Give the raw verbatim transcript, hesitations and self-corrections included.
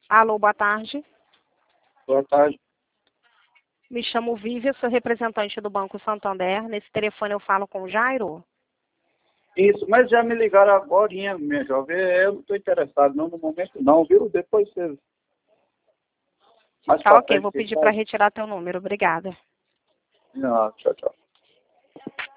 Alô, boa tarde. Boa tarde. Me chamo Vívia, sou representante do Banco Santander. Nesse telefone eu falo com o Jairo? Isso, mas já me ligaram agorinha, minha jovem. Eu não estou interessado, não, no momento não, viu? Depois você... Mais Tá pra ok, frente, vou quem pedir para sabe? retirar teu número. Obrigada. Ah, tchau, tchau.